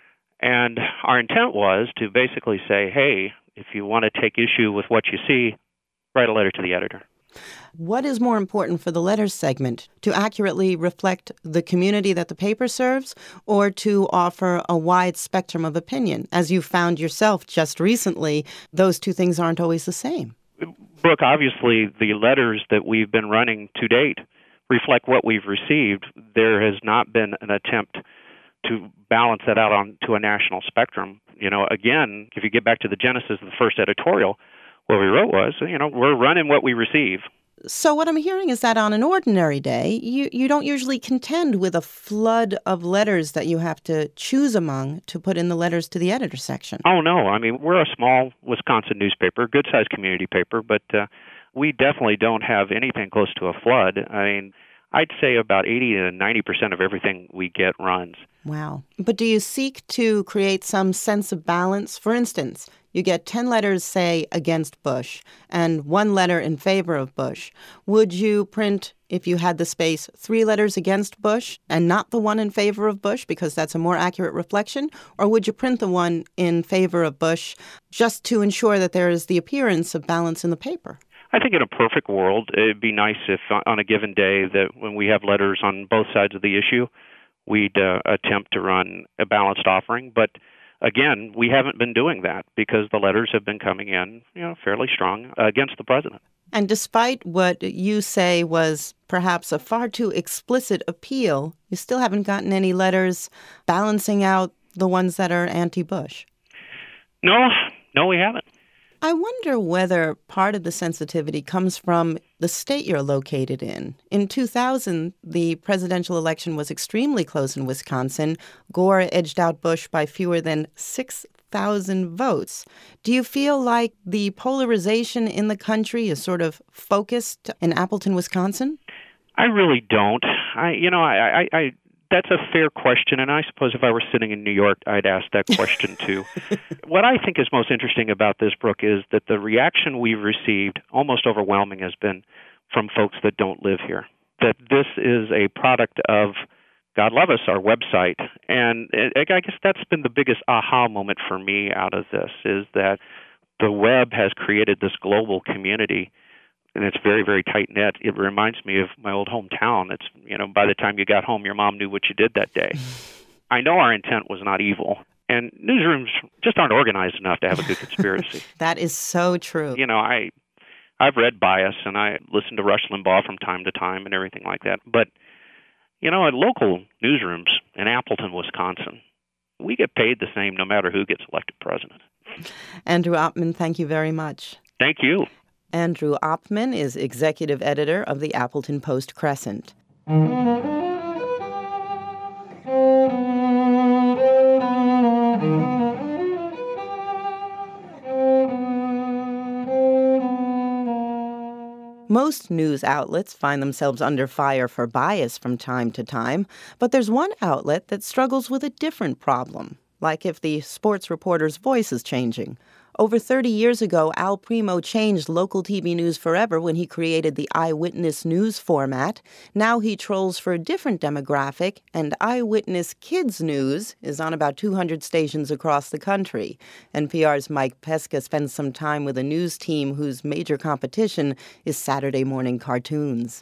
[SPEAKER 4] And our intent was to basically say, hey, if you want to take issue with what you see, write a letter to the editor.
[SPEAKER 1] What is more important for the letters segment, to accurately reflect the community that the paper serves, or to offer a wide spectrum of opinion? As you found yourself just recently, those two things aren't always the same.
[SPEAKER 4] Brooke, obviously the letters that we've been running to date reflect what we've received. There has not been an attempt to balance that out onto a national spectrum. Again, if you get back to the genesis of the first editorial, What we wrote was, we're running what we receive.
[SPEAKER 1] So what I'm hearing is that on an ordinary day, you don't usually contend with a flood of letters that you have to choose among to put in the letters to the editor section.
[SPEAKER 4] Oh, no. I mean, we're a small Wisconsin newspaper, good-sized community paper, but we definitely don't have anything close to a flood. I mean, I'd say about 80 to 90% of everything we get runs.
[SPEAKER 1] Wow. But do you seek to create some sense of balance? For instance, you get 10 letters, say, against Bush, and 1 letter in favor of Bush. Would you print, if you had the space, 3 letters against Bush and not the one in favor of Bush because that's a more accurate reflection? Or would you print the one in favor of Bush just to ensure that there is the appearance of balance in the paper?
[SPEAKER 4] I think in a perfect world, it'd be nice if on a given day that when we have letters on both sides of the issue, we'd attempt to run a balanced offering. But again, we haven't been doing that because the letters have been coming in, fairly strong against the president.
[SPEAKER 1] And despite what you say was perhaps a far too explicit appeal, you still haven't gotten any letters balancing out the ones that are anti-Bush.
[SPEAKER 4] No, we haven't.
[SPEAKER 1] I wonder whether part of the sensitivity comes from the state you're located in. In 2000, the presidential election was extremely close in Wisconsin. Gore edged out Bush by fewer than 6,000 votes. Do you feel like the polarization in the country is sort of focused in Appleton, Wisconsin?
[SPEAKER 4] I really don't. That's a fair question, and I suppose if I were sitting in New York, I'd ask that question too. What I think is most interesting about this, Brooke, is that the reaction we've received, almost overwhelming, has been from folks that don't live here. That this is a product of, God love us, our website. And I guess that's been the biggest aha moment for me out of this, is that the web has created this global community, and it's very, very tight-knit. It reminds me of my old hometown. It's, by the time you got home, your mom knew what you did that day. I know our intent was not evil, and newsrooms just aren't organized enough to have a good conspiracy.
[SPEAKER 1] That is so true.
[SPEAKER 4] I've read Bias, and I listen to Rush Limbaugh from time to time and everything like that. But, at local newsrooms in Appleton, Wisconsin, we get paid the same no matter who gets elected president.
[SPEAKER 1] Andrew Oppman, thank you very much.
[SPEAKER 4] Thank you.
[SPEAKER 1] Andrew Oppman is executive editor of the Appleton Post-Crescent. Most news outlets find themselves under fire for bias from time to time, but there's one outlet that struggles with a different problem, like if the sports reporter's voice is changing. Over 30 years ago, Al Primo changed local TV news forever when he created the Eyewitness News format. Now he trolls for a different demographic, and Eyewitness Kids News is on about 200 stations across the country. NPR's Mike Pesca spends some time with a news team whose major competition is Saturday morning cartoons.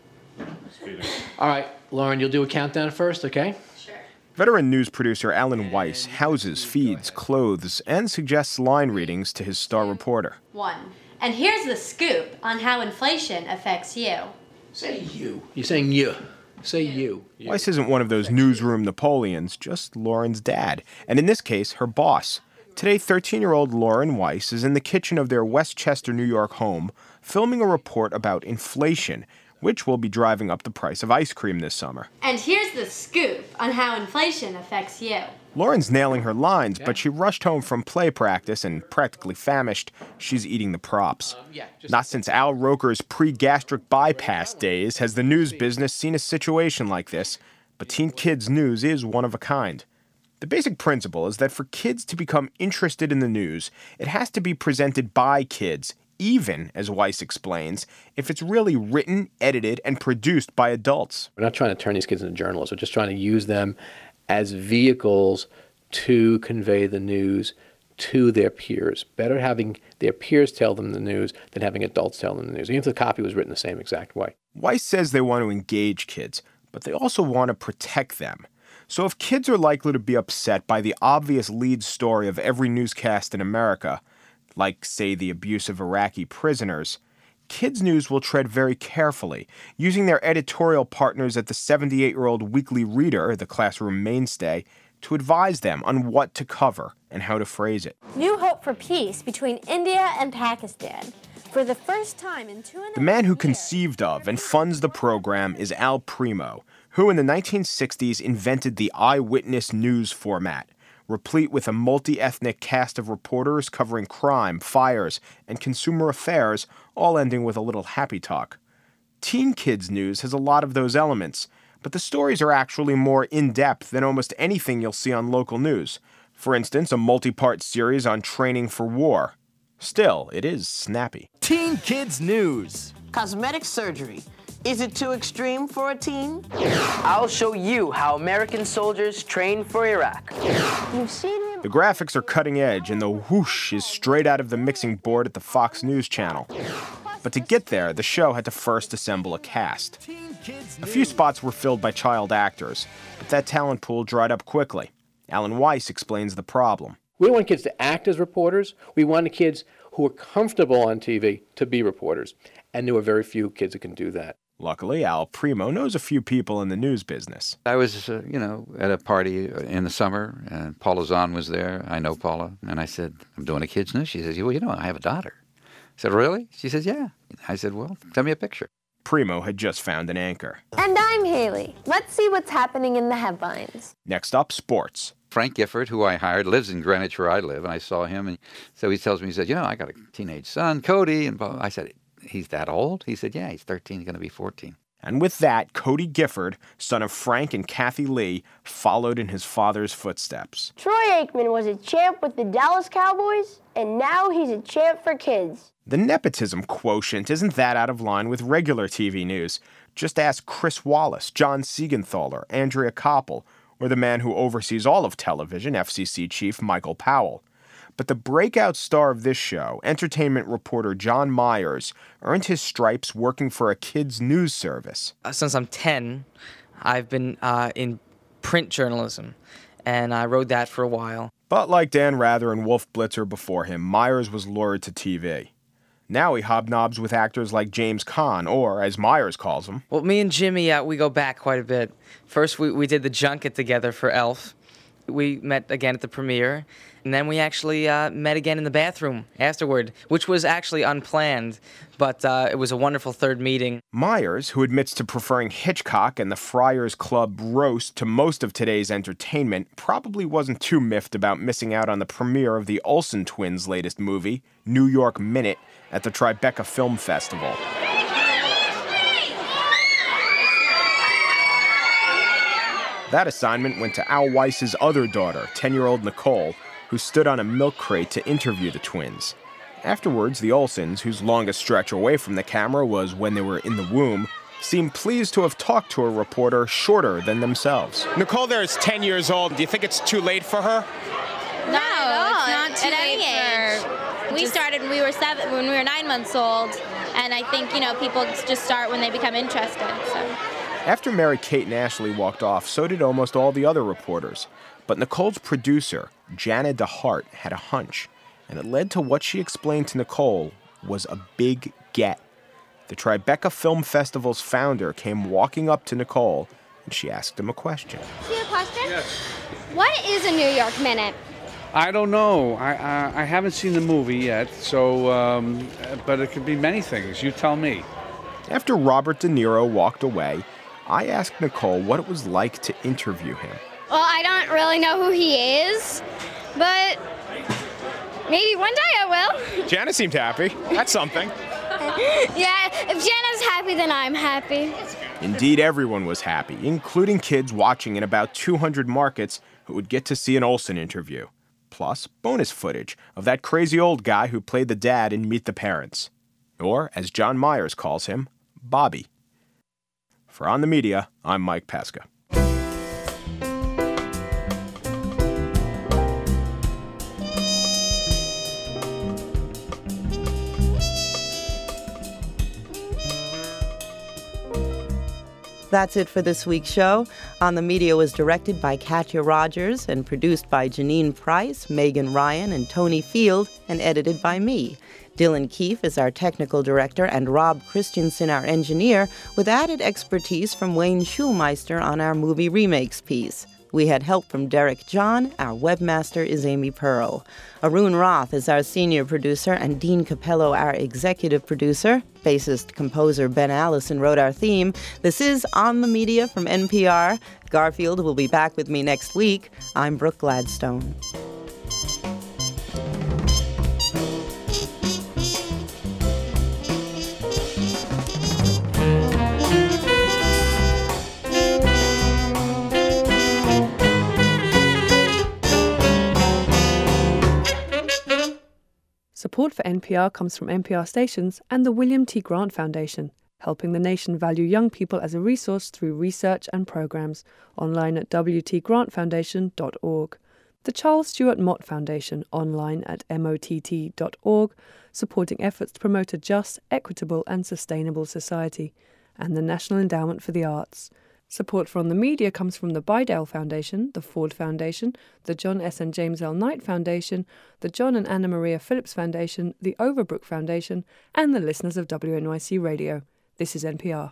[SPEAKER 5] All right, Lauren, you'll do a countdown first, okay?
[SPEAKER 7] Veteran news producer Alan Weiss houses, feeds, clothes, and suggests line readings to his star reporter.
[SPEAKER 23] 1. And here's the scoop on how inflation affects you.
[SPEAKER 5] Say you. You're saying you. Say you.
[SPEAKER 7] Weiss isn't one of those newsroom Napoleons, just Lauren's dad, and in this case, her boss. Today, 13-year-old Lauren Weiss is in the kitchen of their Westchester, New York home, filming a report about inflation, which will be driving up the price of ice cream this summer.
[SPEAKER 23] And here's the scoop on how inflation affects you.
[SPEAKER 7] Lauren's nailing her lines, but she rushed home from play practice and practically famished. She's eating the props. Not since Al Roker's pre-gastric bypass days has the news business seen a situation like this, but Teen Kids News is one of a kind. The basic principle is that for kids to become interested in the news, it has to be presented by kids, even, as Weiss explains, if it's really written, edited, and produced by adults.
[SPEAKER 5] We're not trying to turn these kids into journalists. We're just trying to use them as vehicles to convey the news to their peers. Better having their peers tell them the news than having adults tell them the news, even if the copy was written the same exact way.
[SPEAKER 7] Weiss says they want to engage kids, but they also want to protect them. So if kids are likely to be upset by the obvious lead story of every newscast in America, like, say, the abuse of Iraqi prisoners, Kids News will tread very carefully, using their editorial partners at the 78-year-old Weekly Reader, the classroom mainstay, to advise them on what to cover and how to phrase it.
[SPEAKER 8] New hope for peace between India and Pakistan. For the first time in 2.5 years...
[SPEAKER 7] The man who conceived of and funds the program is Al Primo, who in the 1960s invented the eyewitness news format, replete with a multi-ethnic cast of reporters covering crime, fires, and consumer affairs, all ending with a little happy talk. Teen Kids News has a lot of those elements, but the stories are actually more in-depth than almost anything you'll see on local news. For instance, a multi-part series on training for war. Still, it is snappy.
[SPEAKER 9] Teen Kids News.
[SPEAKER 10] Cosmetic surgery. Is it too extreme for a teen? I'll show you how American soldiers train for Iraq.
[SPEAKER 8] You've seen him.
[SPEAKER 7] The graphics are cutting edge, and the whoosh is straight out of the mixing board at the Fox News channel. But to get there, the show had to first assemble a cast. A few spots were filled by child actors, but that talent pool dried up quickly. Alan Weiss explains the problem.
[SPEAKER 5] We don't want kids to act as reporters. We want kids who are comfortable on TV to be reporters. And there were very few kids who can do that.
[SPEAKER 7] Luckily, Al Primo knows a few people in the news business.
[SPEAKER 24] I was, at a party in the summer, and Paula Zahn was there. I know Paula. And I said, I'm doing a kids' news. She says, well, I have a daughter. I said, really? She says, yeah. I said, well, send me a picture.
[SPEAKER 7] Primo had just found an anchor.
[SPEAKER 8] And I'm Haley. Let's see what's happening in the headlines.
[SPEAKER 7] Next up, sports.
[SPEAKER 24] Frank Gifford, who I hired, lives in Greenwich where I live, and I saw him. And so he tells me, he said, I got a teenage son, Cody. And I said, he's that old? He said, yeah, he's 13, going to be 14.
[SPEAKER 7] And with that, Cody Gifford, son of Frank and Kathy Lee, followed in his father's footsteps.
[SPEAKER 6] Troy Aikman was a champ with the Dallas Cowboys, and now he's a champ for kids.
[SPEAKER 7] The nepotism quotient isn't that out of line with regular TV news. Just ask Chris Wallace, John Siegenthaler, Andrea Koppel, or the man who oversees all of television, FCC chief Michael Powell. But the breakout star of this show, entertainment reporter John Myers, earned his stripes working for a kids' news service.
[SPEAKER 25] Since I'm 10, I've been in print journalism, and I wrote that for a while.
[SPEAKER 7] But like Dan Rather and Wolf Blitzer before him, Myers was lured to TV. Now he hobnobs with actors like James Caan, or, as Myers calls him...
[SPEAKER 25] Well, me and Jimmy, we go back quite a bit. First, we did the junket together for Elf. We met again at the premiere, and then we actually met again in the bathroom afterward, which was actually unplanned, but it was a wonderful third meeting.
[SPEAKER 7] Myers, who admits to preferring Hitchcock and the Friars Club roast to most of today's entertainment, probably wasn't too miffed about missing out on the premiere of the Olsen twins' latest movie, New York Minute, at the Tribeca Film Festival. That assignment went to Al Weiss's other daughter, 10-year-old Nicole, who stood on a milk crate to interview the twins. Afterwards, the Olsens, whose longest stretch away from the camera was when they were in the womb, seemed pleased to have talked to a reporter shorter than themselves.
[SPEAKER 26] Nicole there is 10 years old. Do you think it's too late for her?
[SPEAKER 27] No, it's not too late for... We started when we were 7, when we were 9 months old, and I think, people just start when they become interested, so...
[SPEAKER 7] After Mary-Kate and Ashley walked off, so did almost all the other reporters. But Nicole's producer, Jana DeHart, had a hunch, and it led to what she explained to Nicole was a big get. The Tribeca Film Festival's founder came walking up to Nicole, and she asked him a question.
[SPEAKER 28] See a question? Yes. What is a New York Minute?
[SPEAKER 29] I don't know. I haven't seen the movie yet, so but it could be many things. You tell me.
[SPEAKER 7] After Robert De Niro walked away, I asked Nicole what it was like to interview him.
[SPEAKER 28] Well, I don't really know who he is, but maybe one day I will.
[SPEAKER 26] Jana seemed happy. That's something.
[SPEAKER 28] Yeah, if Jana's happy, then I'm happy.
[SPEAKER 7] Indeed, everyone was happy, including kids watching in about 200 markets who would get to see an Olsen interview. Plus, bonus footage of that crazy old guy who played the dad in Meet the Parents. Or, as John Myers calls him, Bobby. For On the Media, I'm Mike Pesca.
[SPEAKER 1] That's it for this week's show. On the Media was directed by Katya Rogers and produced by Janine Price, Megan Ryan, and Tony Field, and edited by me. Dylan Keefe is our technical director and Rob Christensen our engineer, with added expertise from Wayne Schulmeister on our movie remakes piece. We had help from Derek John. Our webmaster is Amy Pearl. Arun Roth is our senior producer, and Dean Capello our executive producer. Bassist composer Ben Allison wrote our theme. This is On the Media from NPR. Garfield will be back with me next week. I'm Brooke Gladstone.
[SPEAKER 2] Support for NPR comes from NPR stations and the William T. Grant Foundation, helping the nation value young people as a resource through research and programs, online at wtgrantfoundation.org. The Charles Stewart Mott Foundation, online at mott.org, supporting efforts to promote a just, equitable and sustainable society, and the National Endowment for the Arts. Support for On the Media comes from the Bidell Foundation, the Ford Foundation, the John S. and James L. Knight Foundation, the John and Anna Maria Phillips Foundation, the Overbrook Foundation, and the listeners of WNYC Radio. This is NPR.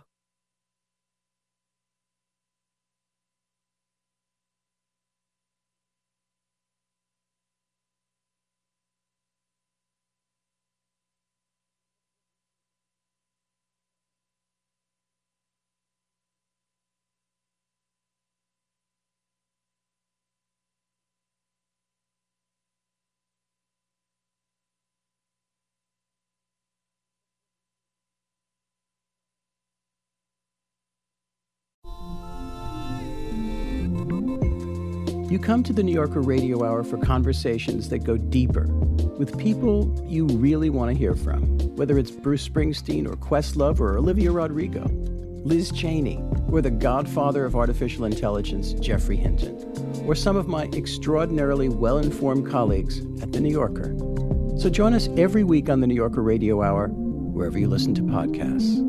[SPEAKER 12] You come to the New Yorker Radio Hour for conversations that go deeper, with people you really want to hear from, whether it's Bruce Springsteen or Questlove or Olivia Rodrigo, Liz Cheney, or the godfather of artificial intelligence, Geoffrey Hinton, or some of my extraordinarily well-informed colleagues at The New Yorker. So join us every week on the New Yorker Radio Hour, wherever you listen to podcasts.